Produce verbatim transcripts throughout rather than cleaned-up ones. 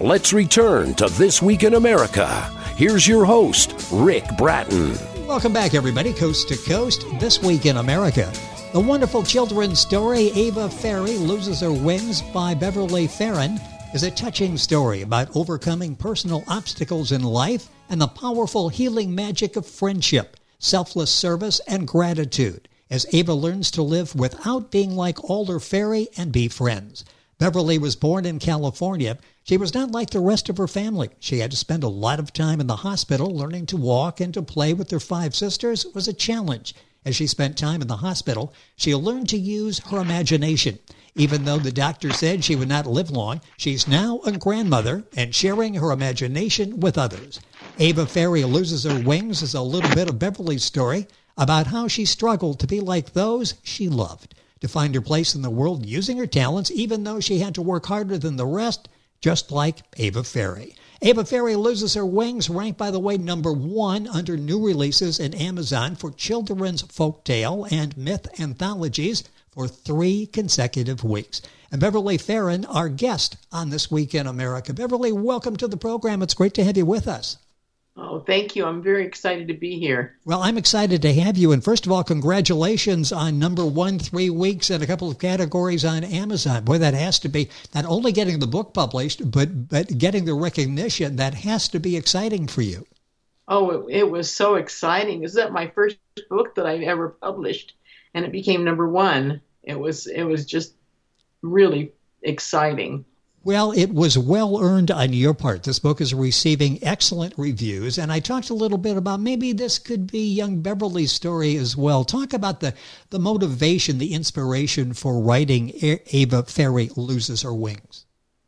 let's return to This Week in America. Here's your host, Rick Bratton. Welcome back, everybody, coast to coast, This Week in America. The wonderful children's story, Ava Fairy Loses Her Wings by Beverly Ferrin, is a touching story about overcoming personal obstacles in life and the powerful healing magic of friendship, selfless service, and gratitude, as Ava learns to live without being like older fairy and be friends. Beverly was born in California. She was not like the rest of her family. She had to spend a lot of time in the hospital. Learning to walk and to play with her five sisters was a challenge. As she spent time in the hospital, she learned to use her imagination. Even though the doctor said she would not live long, she's now a grandmother and sharing her imagination with others. Ava Fairy Loses Her Wings is a little bit of Beverly's story about how she struggled to be like those she loved, to find her place in the world using her talents, even though she had to work harder than the rest, just like Ava Fairy. Ava Fairy Loses Her Wings ranked, by the way, number one under new releases in Amazon for children's folktale and myth anthologies for three consecutive weeks. And Beverly Ferrin, our guest on This Week in America. Beverly, welcome to the program. It's great to have you with us. Oh, thank you. I'm very excited to be here. Well, I'm excited to have you. And first of all, congratulations on number one, three weeks and a couple of categories on Amazon. Boy, that has to be not only getting the book published, but, but getting the recognition. That has to be exciting for you. Oh, it, it was so exciting. Is that my first book that I've ever published? And it became number one. It was, it was just really exciting. Well, it was well-earned on your part. This book is receiving excellent reviews, and I talked a little bit about maybe this could be young Beverly's story as well. Talk about the, the motivation, the inspiration for writing Ava Fairy Loses Her Wings.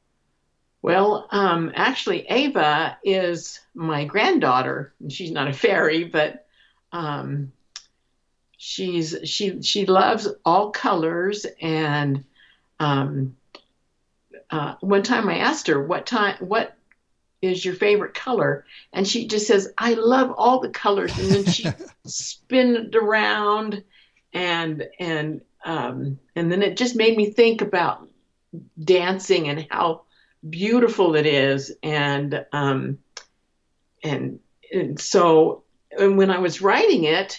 Well, um, actually, Ava is my granddaughter. She's not a fairy, but um, she's she she loves all colors, and um Uh, one time I asked her, what time, what is your favorite color? And she just says, I love all the colors. And then she spin it around and, and, um, and then it just made me think about dancing and how beautiful it is. And, um, and, and so and when I was writing it,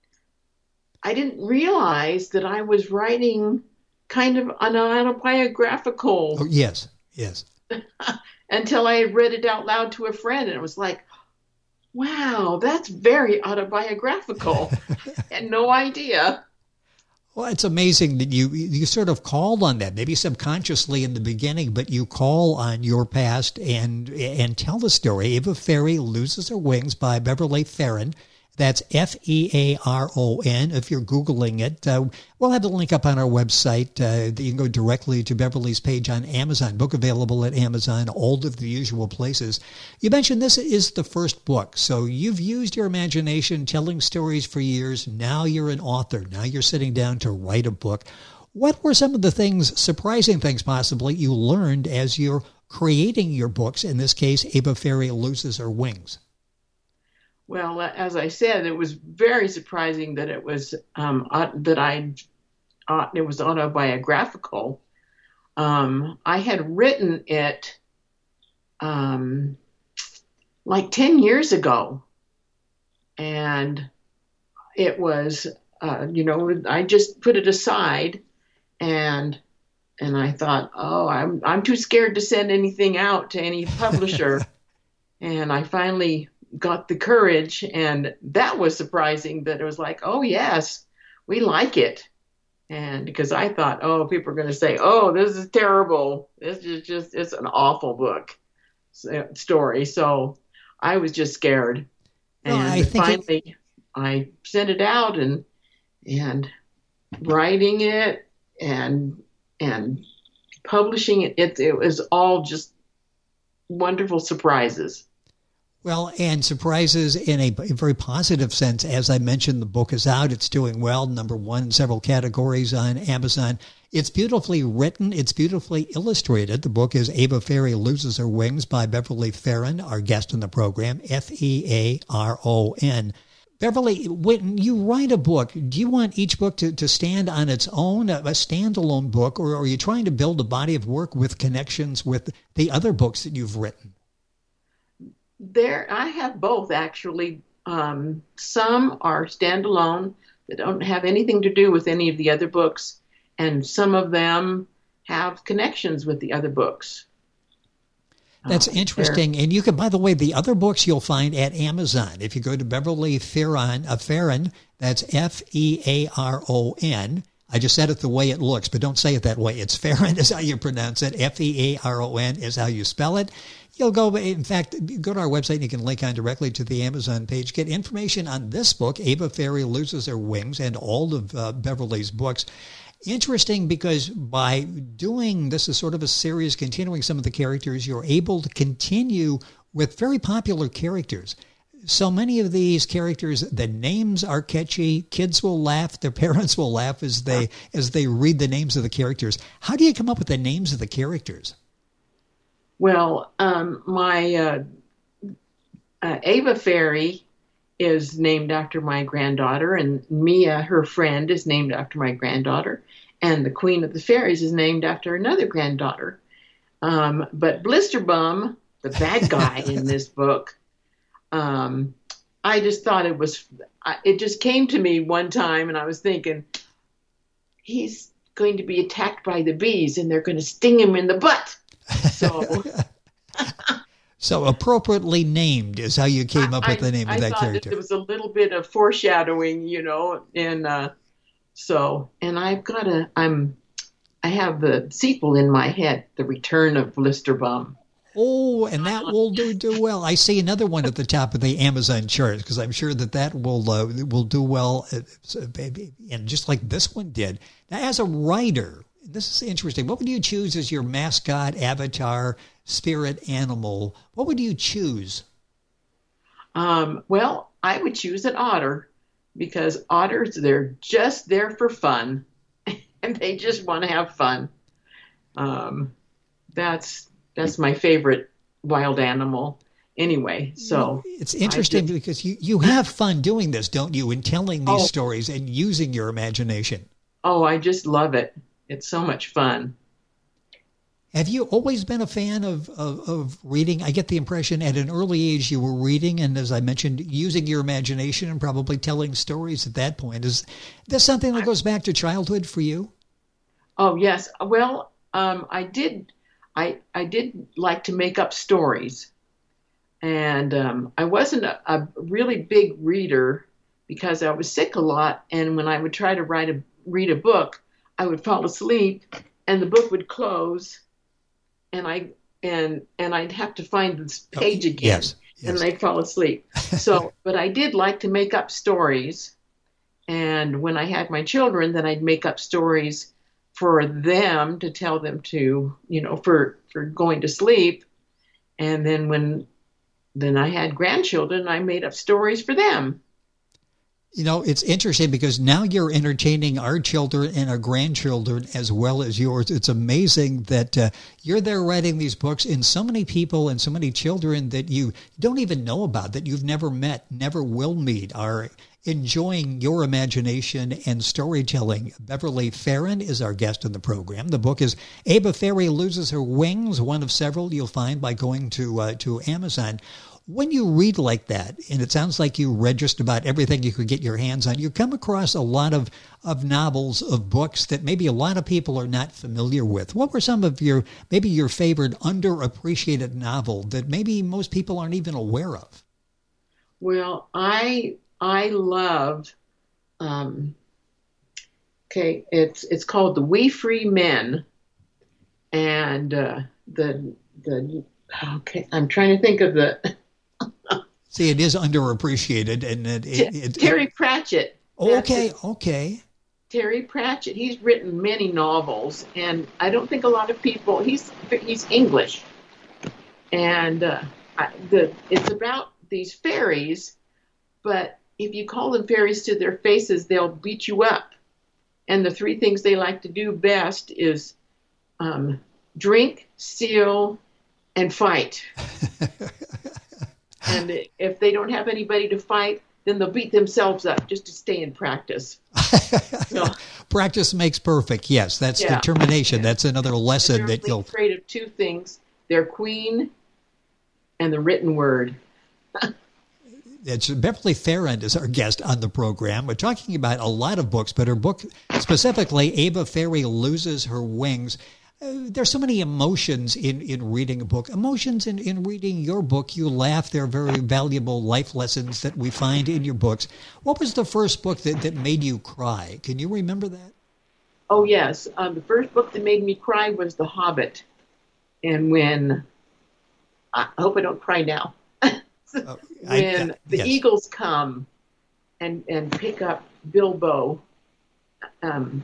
I didn't realize that I was writing kind of an autobiographical. Oh, yes, yes. Until I had read it out loud to a friend, and it was like, wow, that's very autobiographical. I had no idea. Well, it's amazing that you you sort of called on that, maybe subconsciously in the beginning, but you call on your past and and tell the story. Ava Fairy Loses Her Wings by Beverly Ferrin. That's F E A R O N. If you're Googling it, uh, we'll have the link up on our website. Uh, you can go directly to Beverly's page on Amazon. Book available at Amazon, all of the usual places. You mentioned this is the first book, so you've used your imagination telling stories for years. Now you're an author. Now you're sitting down to write a book. What were some of the things, surprising things possibly, you learned as you're creating your books, in this case, Ava Fairy Loses Her Wings? Well, as I said, it was very surprising that it was um, uh, that I uh, it was autobiographical. Um, I had written it um, like ten years ago, and it was uh, you know I just put it aside, and and I thought, oh, I'm I'm too scared to send anything out to any publisher, and I finally got the courage, and that was surprising that it was like, oh yes, we like it. And because I thought, oh, people are going to say, oh, this is terrible, this is just, it's an awful book story. So I was just scared. And well, I think finally it... I sent it out, and and writing it and and publishing it, it, it was all just wonderful surprises. Well, and surprises in a very positive sense. As I mentioned, the book is out. It's doing well, number one in several categories on Amazon. It's beautifully written. It's beautifully illustrated. The book is Ava Fairy Loses Her Wings by Beverly Ferrin, our guest in the program, F E A R O N. Beverly, when you write a book, do you want each book to, to stand on its own, a, a standalone book, or are you trying to build a body of work with connections with the other books that you've written? There, I have both, actually. Um, some are standalone that don't have anything to do with any of the other books, and some of them have connections with the other books. That's interesting. And you can, by the way, the other books you'll find at Amazon. If you go to Beverly Fearon, uh, Fearon, that's F E A R O N. I just said it the way it looks, but don't say it that way. It's Fearon is how you pronounce it. F E A R O N is how you spell it. You'll go, in fact, go to our website and you can link on directly to the Amazon page. Get information on this book, Ava Ferry Loses Her Wings, and all of uh, Beverly's books. Interesting, because by doing this as sort of a series, continuing some of the characters, you're able to continue with very popular characters. So many of these characters, the names are catchy. Kids will laugh. Their parents will laugh as they as they read the names of the characters. How do you come up with the names of the characters? Well, um, my uh, uh, Ava Ferry is named after my granddaughter, and Mia, her friend, is named after my granddaughter, and the Queen of the Fairies is named after another granddaughter. Um, but Blisterbum, the bad guy in this book, um, I just thought it was, it just came to me one time, and I was thinking, he's going to be attacked by the bees, and they're going to sting him in the butt. So... So appropriately named is how you came up I, with the name I, of that I character. That there was a little bit of foreshadowing, you know, and uh, so, and I've got a, I'm, I have the sequel in my head, The Return of Blisterbum. Oh, and that will do do well. I see another one at the top of the Amazon chart, because I'm sure that that will uh, will do well, and just like this one did. Now, as a writer, this is interesting. What would you choose as your mascot, avatar, spirit animal? What would you choose? Um, well, I would choose an otter, because otters, they're just there for fun, and they just want to have fun. Um, that's that's my favorite wild animal anyway. So it's interesting just, because you, you have fun doing this, don't you, in telling these oh, stories and using your imagination. Oh, I just love it. It's so much fun. Have you always been a fan of, of, of reading? I get the impression at an early age you were reading, and as I mentioned, using your imagination and probably telling stories at that point. Is this something that goes back to childhood for you? Oh, yes. Well, um, I did I, I did like to make up stories. And um, I wasn't a, a really big reader because I was sick a lot, and when I would try to write a read a book, I would fall asleep, and the book would close, and I and and I'd have to find this page again, yes, yes. and I'd fall asleep. So, but I did like to make up stories, and when I had my children, then I'd make up stories for them to tell them to, you know, for for going to sleep, and then when then I had grandchildren, I made up stories for them. You know, it's interesting because now you're entertaining our children and our grandchildren as well as yours. It's amazing that uh, you're there writing these books, and so many people and so many children that you don't even know about, that you've never met, never will meet, are enjoying your imagination and storytelling. Beverly Fearon is our guest in the program. The book is Ava Ferry Loses Her Wings, one of several you'll find by going to uh, to Amazon. When you read like that, and it sounds like you read just about everything you could get your hands on, you come across a lot of, of novels, of books that maybe a lot of people are not familiar with. What were some of your, maybe your favorite underappreciated novel that maybe most people aren't even aware of? Well, I I love, um, okay, it's it's called The We Free Men, and uh, the the okay, I'm trying to think of the. See, it is underappreciated, and it, it, it Terry Pratchett. Oh, okay, okay. Terry Pratchett. He's written many novels, and I don't think a lot of people. He's he's English, and uh, I, the it's about these fairies, but if you call them fairies to their faces, they'll beat you up. And the three things they like to do best is um, drink, steal, and fight. And if they don't have anybody to fight, then they'll beat themselves up just to stay in practice. So, practice makes perfect. Yes, that's yeah, determination. yeah. That's another lesson that you'll... They're afraid of two things, their queen and the written word. It's Beverly Farrand is our guest on the program. We're talking about a lot of books, but her book specifically, Ava Ferry Loses Her Wings. Uh, there's so many emotions in, in reading a book. Emotions in, in reading your book. You laugh. They're very valuable life lessons that we find in your books. What was the first book that, that made you cry? Can you remember that? Oh, yes. Um, the first book that made me cry was The Hobbit. And when, I hope I don't cry now. Uh, when I, uh, the yes. Eagles come and and pick up Bilbo um,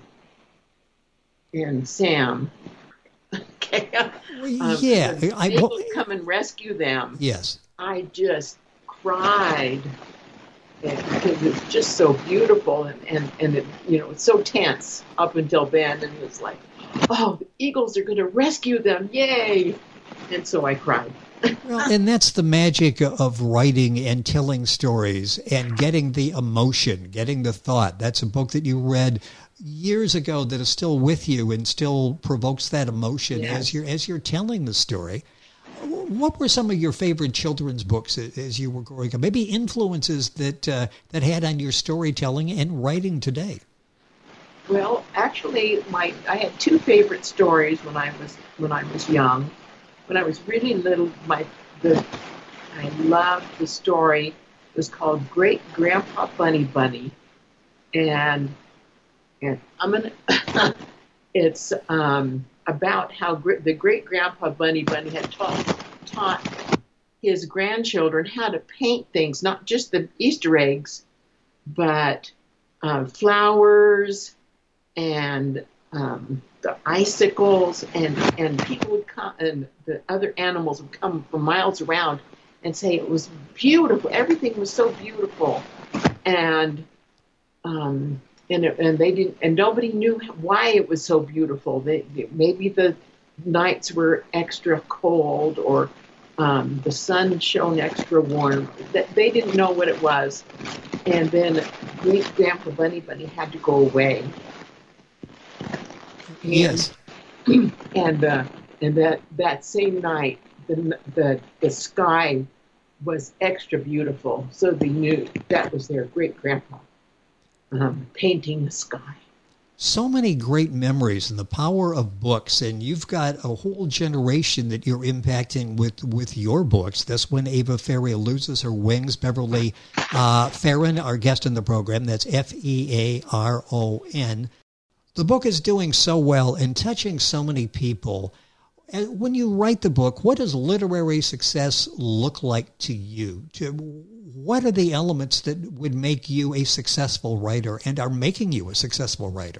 and Sam. Okay. Um, yeah. the I, Eagles well, come and rescue them. yes. I just cried because it's just so beautiful and, and, and it, you know, it's so tense up until then. And it's like, oh, the Eagles are going to rescue them. Yay. And so I cried. Well, and that's the magic of writing and telling stories and getting the emotion, getting the thought. That's a book that you read years ago that is still with you and still provokes that emotion yes. as you're as you're telling the story. What were some of your favorite children's books as you were growing up? Maybe influences that uh, that had on your storytelling and writing today. Well, actually, my I had two favorite stories when I was when I was young. When I was really little, my the I loved the story. It was called Great Grandpa Bunny Bunny, and and I'm gonna. it's um, about how gr- the Great Grandpa Bunny Bunny had taught taught his grandchildren how to paint things, not just the Easter eggs, but uh, flowers and um, the icicles, and, and people would come, and the other animals would come from miles around and say it was beautiful. Everything was so beautiful, and um, and it, and they didn't, and nobody knew why it was so beautiful. They maybe the nights were extra cold, or um, the sun shone extra warm. That they didn't know what it was, and then Great Grandpa Bunny Bunny had to go away. And, yes. And uh, and that, that same night, the, the the sky was extra beautiful, so they knew that was their great grandpa um, painting the sky. So many great memories and the power of books, and you've got a whole generation that you're impacting with, with your books. That's When Ava Ferry Loses Her Wings. Beverly uh, Farrand, our guest in the program. That's F E A R O N. The book is doing so well and touching so many people. And when you write the book, what does literary success look like to you? To, what are the elements that would make you a successful writer and are making you a successful writer?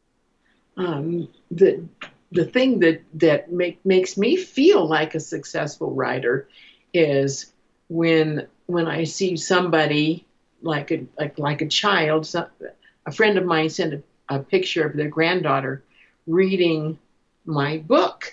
Um, the the thing that that make, makes me feel like a successful writer is when when I see somebody like a like like a child. Some, a friend of mine sent a a picture of their granddaughter reading my book.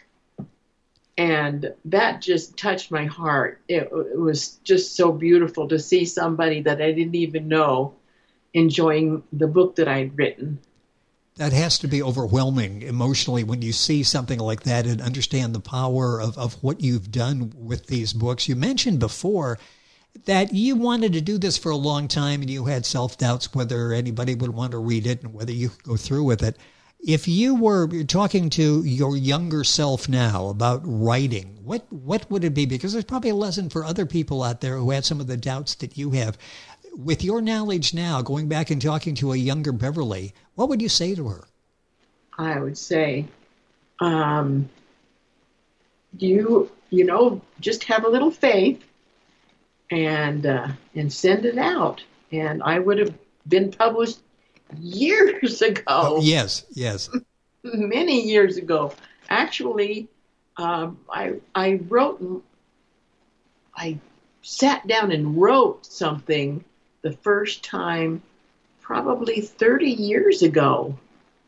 And that just touched my heart. It, it was just so beautiful to see somebody that I didn't even know enjoying the book that I'd written. That has to be overwhelming emotionally when you see something like that and understand the power of, of what you've done with these books. You mentioned before that you wanted to do this for a long time and you had self-doubts whether anybody would want to read it and whether you could go through with it. If you were talking to your younger self now about writing, what, what would it be? Because there's probably a lesson for other people out there who had some of the doubts that you have. With your knowledge now, going back and talking to a younger Beverly, what would you say to her? I would say, um, you, you know, just have a little faith. And uh, and send it out, and I would have been published years ago. Oh, yes, yes, many years ago. Actually, um, I I wrote, I sat down and wrote something the first time, probably thirty years ago,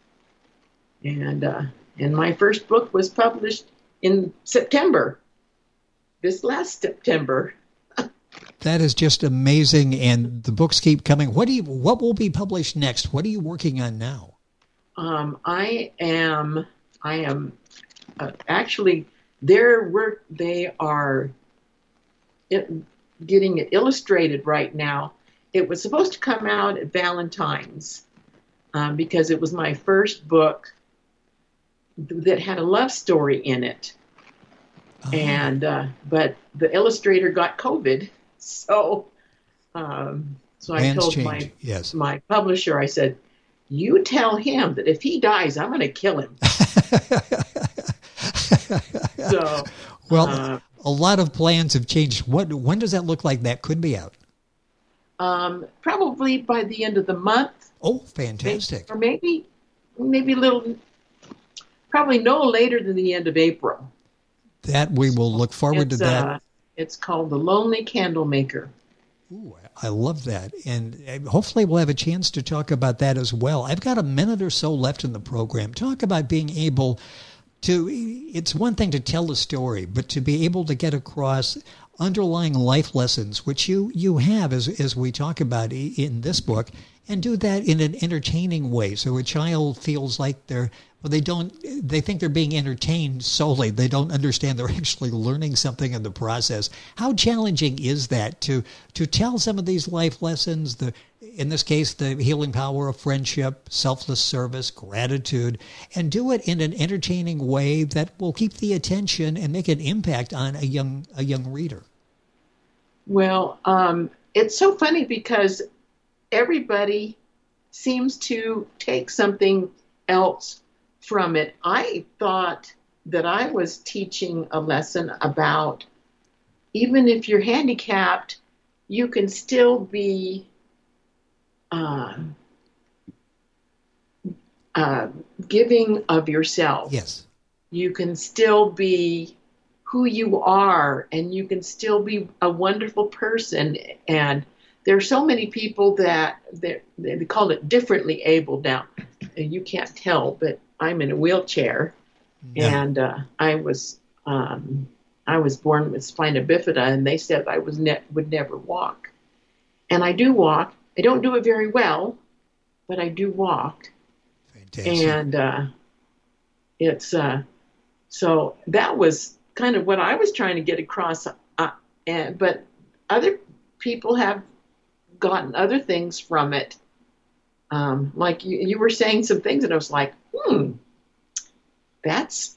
and uh, and my first book was published in September, this last September. That is just amazing, and the books keep coming. What do you? What will be published next? What are you working on now? Um, I am. I am uh, actually. Their work. They are it, getting it illustrated right now. It was supposed to come out at Valentine's um, because it was my first book that had a love story in it, oh. and uh, but the illustrator got COVID. So, um, so I Plans told change. my yes. my publisher, I said, "You tell him that if he dies, I'm going to kill him." so, well, uh, a lot of plans have changed. What? When does that look like that could be out? Um, probably by the end of the month. Oh, fantastic! Or maybe, maybe a little. Probably no later than the end of April. That we will look forward it's, to that. Uh, It's called The Lonely Candlemaker. Ooh, I love that. And hopefully we'll have a chance to talk about that as well. I've got a minute or so left in the program. Talk about being able to, it's one thing to tell a story, but to be able to get across underlying life lessons, which you, you have, as, as we talk about in this book, and do that in an entertaining way. So a child feels like they're, well, they don't, they think they're being entertained solely. They don't understand they're actually learning something in the process. How challenging is that to, to tell some of these life lessons, the, in this case, the healing power of friendship, selfless service, gratitude, and do it in an entertaining way that will keep the attention and make an impact on a young, a young reader? Well, um, it's so funny because everybody seems to take something else from it. I thought that I was teaching a lesson about even if you're handicapped, you can still be uh, uh, giving of yourself. Yes. You can still be who you are, and you can still be a wonderful person. And there are so many people that they call it differently abled now. You can't tell, but I'm in a wheelchair, yeah. and uh, I was um, I was born with spina bifida, and they said I was ne- would never walk. And I do walk. I don't do it very well, but I do walk. Fantastic. And uh, it's uh, so that was kind of what I was trying to get across. Uh, and but other people have gotten other things from it. Um, like you, you were saying some things, and I was like, hmm, that's,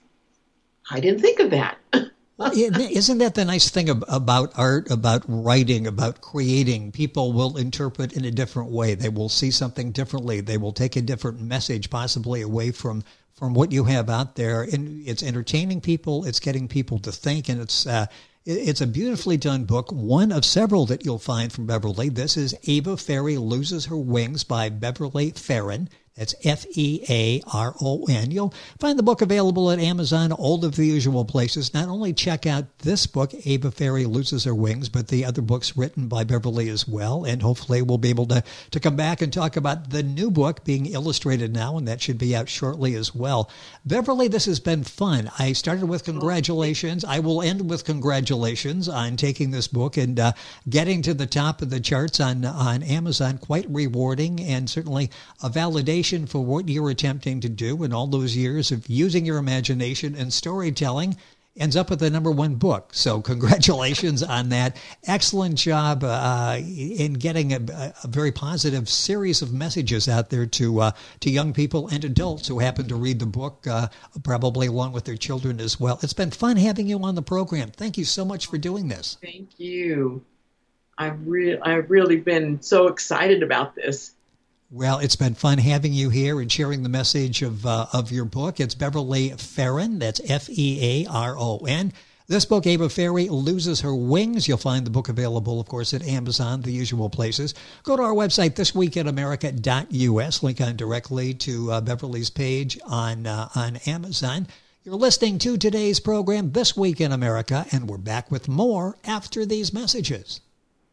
I didn't think of that. Well, isn't that the nice thing about art, about writing, about creating? People will interpret in a different way. They will see something differently. They will take a different message possibly away from, from what you have out there. And it's entertaining people. It's getting people to think. And it's, uh, it's a beautifully done book, one of several that you'll find from Beverly. This is Ava Ferry Loses Her Wings by Beverly Ferrin. That's F E A R O N. You'll find the book available at Amazon, all of the usual places. Not only check out this book, Ava Ferry Loses Her Wings, but the other books written by Beverly as well. And hopefully we'll be able to, to come back and talk about the new book being illustrated now, and that should be out shortly as well. Beverly, this has been fun. I started with congratulations. I will end with congratulations on taking this book and uh, getting to the top of the charts on, on Amazon. Quite rewarding, and certainly a validation for what you're attempting to do in all those years of using your imagination and storytelling ends up with the number one book. So congratulations on that. Excellent job uh, in getting a, a very positive series of messages out there to uh, to young people and adults who happen to read the book, uh, probably along with their children as well. It's been fun having you on the program. Thank you so much for doing this. Thank you. I've, re- I've really been so excited about this. Well, it's been fun having you here and sharing the message of uh, of your book. It's Beverly Ferrin. That's F E A R O N. This book, Ava Ferry Loses Her Wings. You'll find the book available, of course, at Amazon, the usual places. Go to our website, this week in america dot u s. Link on directly to uh, Beverly's page on uh, on Amazon. You're listening to today's program, This Week in America, and we're back with more after these messages.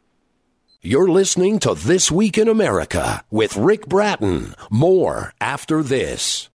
You're listening to This Week in America with Rick Bratton. More after this.